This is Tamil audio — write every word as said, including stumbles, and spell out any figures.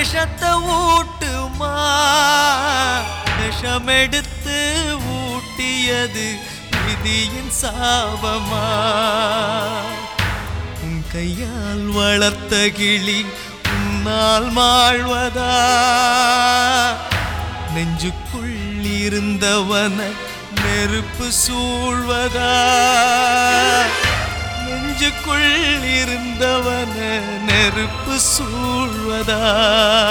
விஷத்தை ஊட்டுமா விஷமெடுத்து ஊட்டியது விதியின் சாபமா உன் கையால் வளர்த்த கிளி உன்னால் மாழ்வதா நெஞ்சுக்குள் இருந்தவன நெருப்பு சூழ்வதா நெஞ்சுக்குள் இருந்தவன நெருப்பு சூழ்வதா